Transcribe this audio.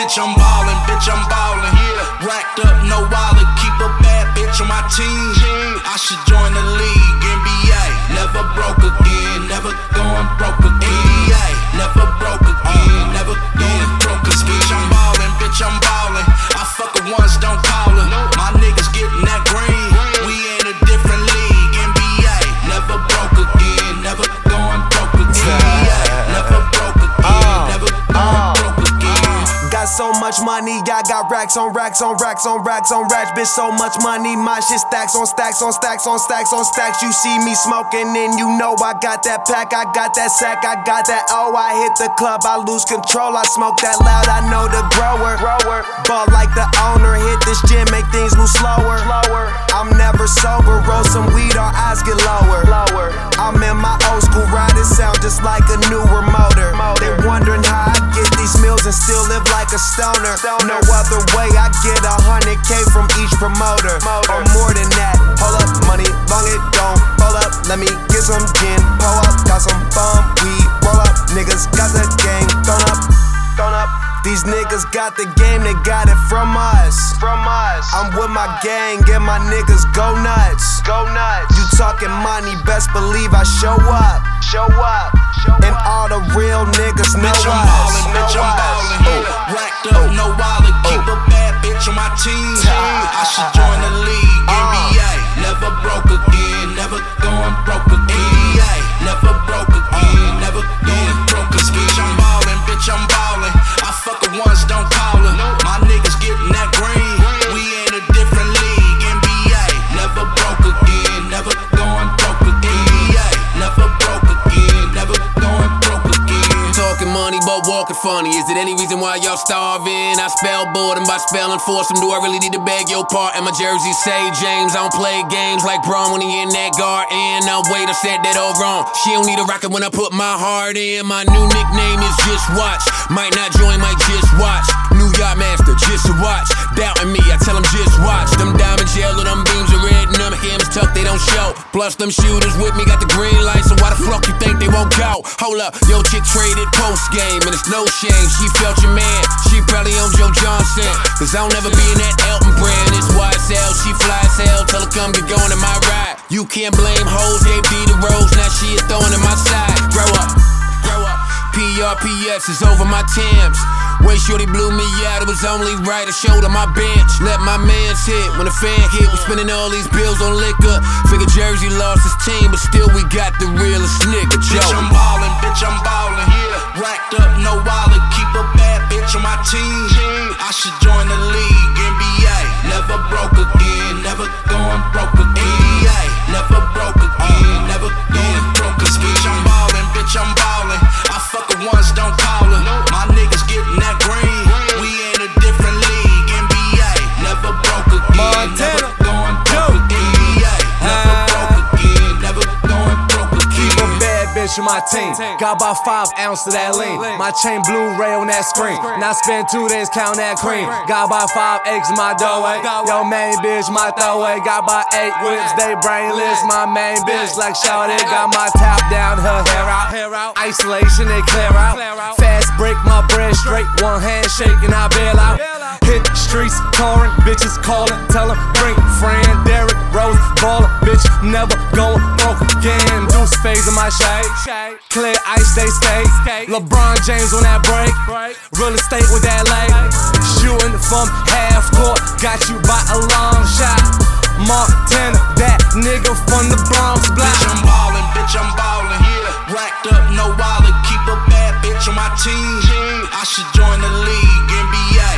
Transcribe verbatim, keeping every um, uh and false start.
bitch, I'm ballin', bitch, I'm ballin'. Yeah. Racked up, no wallet, keep a bad bitch on my team. I should join the league, N B A. Never broke again, never going broke again. N B A, never broke again, never going broke again. Bitch, I'm ballin', bitch, I'm ballin'. I fuck her once, don't call her. My niggas getting that green. We in a different league, N B A. Never broke again, never going broke again. N B A, never broke again, never going broke again. Got so much money, I got racks on racks on racks on racks on racks. Bitch, so much money, my shit stacks on stacks on stacks on stacks on stacks. You see me smoking and you know I got that pack, I got that sack, I got that O. I hit the club, I lose control, I smoke that loud, I know the grower. Grower, ball like the owner, hit this gym, make things move slower. Slower. I'm never sober, roll some weed, our eyes get lower. Lower. I'm in my old school ride, it sound just like a newer motor. Motor. They wondering how I get these meals and still live like a stoner. stoner. No other way, I get a hundred K from each promoter. Motor. Or more than that. Hold up, money, long it don't. Hold up, let me get some gin. Pull up, got some bum weed. Roll up, niggas got the gang. Thrown up, thrown up. These niggas got the game, they got it from us. From us. I'm with my gang and my niggas go nuts. Go nuts. You talking money, best believe I show up. Show up. Show and up. All the real niggas know bitch, us. I'm ballin', bitch, I'm ballin'. Oh. Racked up, oh. no wallet, keep oh. a bad bitch on my team. I should join the league, N B A. Never broke again, never going broke again. N B A, never broke again, never going broke again. Bitch, I'm ballin', bitch, I'm ballin'. I fuck her once, don't call her. My niggas getting that green. We in a different league, N B A. Never broke again, never going broke again. N B A, never broke again, never going broke again. Talking money, but walking funny. Is it any reason why y'all starving? I spell boredom by spelling foursome. Do I really need to beg your part? And my jersey say James. I don't play games like Braun when he in that garden. Now wait, I said that all wrong. She don't need a rocket when I put my heart in. My new nickname is Just Watch. Might not join, might just watch. New York master, just a watch. Doubting me, I tell them just watch. Them diamonds yellow, them beams are red, and them hams tucked, they don't show. Plus them shooters with me got the green light, so why the fuck you think they won't go? Hold up, yo chick traded post game, and it's no shame. She felt your man, she probably on Joe Johnson. Cause I don't ever be in that Elton brand. It's Y S L, she fly as hell, tell her come get going in my ride. You can't blame hoes, they be the rose, now she is throwing in my side. Grow up, grow up. P R P S is over my Timbs. Way shorty blew me out, it was only right. I showed her my bench, let my mans hit. When the fan hit, we spending all these bills on liquor. Figure Jersey lost his team, but still we got the realest nigga, Joe. Bitch, I'm ballin', bitch, I'm ballin'. Yeah. Racked up, no wallet, keep a bad bitch on my team. I should join the league, N B A. Never broke again, never going broke again. N B A, never broke again, never going broke again. Bitch, I'm ballin', bitch, I'm ballin'. I fuck her once, don't call her. My niggas getting that green. We in a different league, N B A. Never broke again, never going broke again. N B A, never broke again, never going broke again. Keep a bad bitch on my team. Got about five ounces of that lean. My chain Blu-ray on that screen. Now spend two days counting that cream. Got about five acres in my doorway. Yo main bitch, my throwaway. Got about eight whips, they brainless. My main bitch like Shawty. Got my top down, her hair out. Isolation, they clear out. Fast break, my bread straight. One hand shaking, I bail out. Hit the streets, touring, bitches calling. Tell them bring friend, Derrick Rose, baller, bitch, never going broke again. Deuce phase in my shade. Clear ice, they stay. LeBron James on that break. Real estate with that leg. Shooting from half court, got you by a long shot. Montana, that nigga from the Bronx block. Bitch, I'm ballin', bitch, I'm ballin'. Yeah. Racked up, no wallet, keep a bad bitch on my team. I should join the league, N B A.